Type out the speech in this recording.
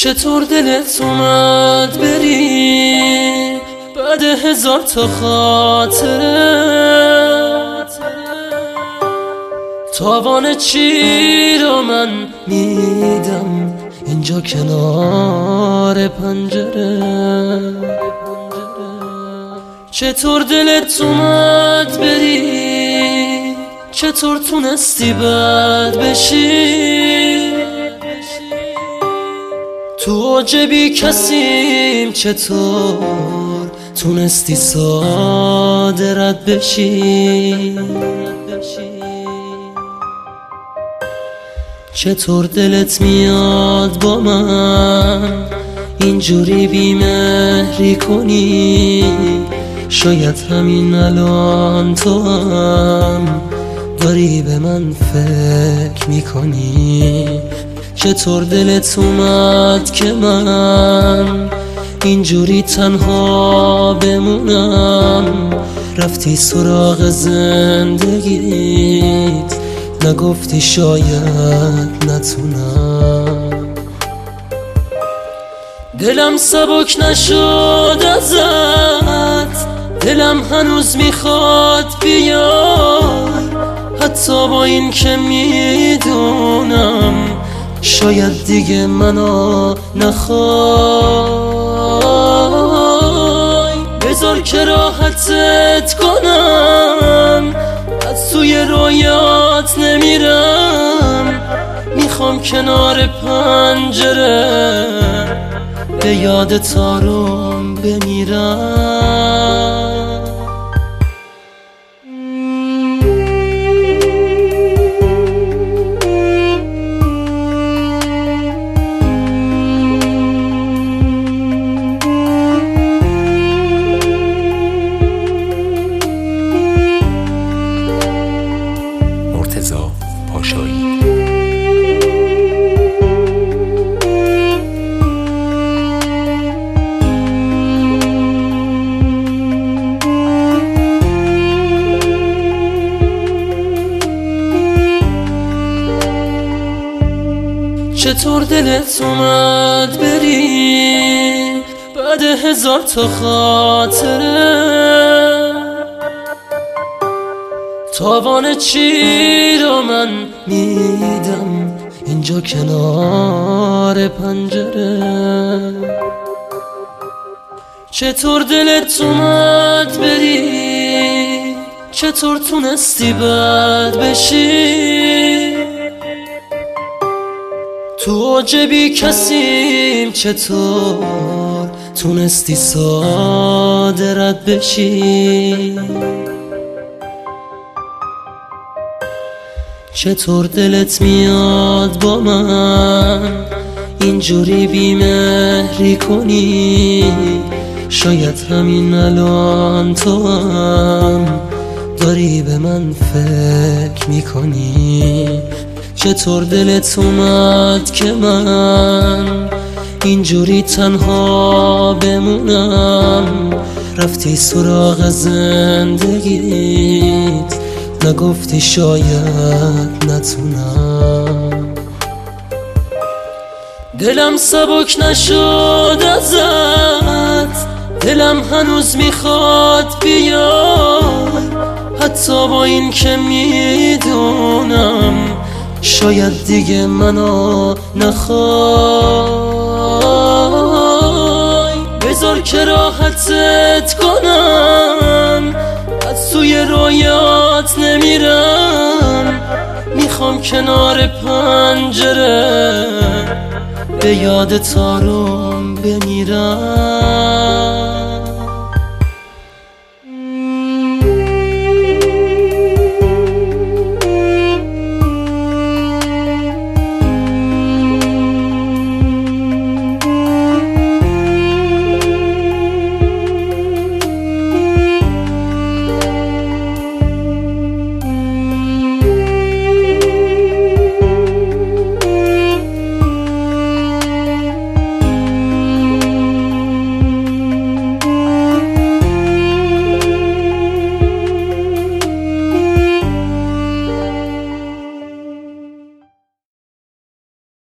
چطور دلت اومد بری بعد 1000 تا خاطره؟ تاوان چی رو من میدم اینجا کنار پنجره؟ چطور دلت اومد بری؟ چطور تونستی بد بشی؟ تو عجبی کسیم چطور تونستی ساده رد بشی؟ چطور دلت میاد با من اینجوری بیمهری کنی؟ شاید همین الان تو هم داری به من فکر میکنی. چطور دلت اومد که من اینجوری تنها بمونم؟ رفتی سراغ زندگیت نگفتی شاید نتونم. دلم سبک نشد ازت، دلم هنوز میخواد بیای، حتی با این که میدونم شاید دیگه منو نخوای. بذار که راحتت کنم، از توی رویات نمیرم، میخوام کنار پنجره به یاد تارم بمیرم. چطور دلت اومد بری بعد 1000 تا خاطره؟ تاوان چی رو من میدم اینجا کنار پنجره؟ چطور دلت اومد بری؟ چطور تونستی بد بشی؟ تو عجبی کسیم چطور تونستی ساده رد بشی؟ چطور دلت میاد با من اینجوری بیمهری کنی؟ شاید همین الان تو هم داری به من فکر میکنی. چطور دلت اومد که من اینجوری تنها بمونم؟ رفتی سراغ زندگیت نگفتی شاید نتونم. دلم سبک نشد ازت، دلم هنوز میخواد بیای، حتی با این که میدونم شاید دیگه منو نخوای. بذار که راحتت کنم، از توی رویات نمیرم، میخوام کنار پنجره به یاد تارم بمیرم.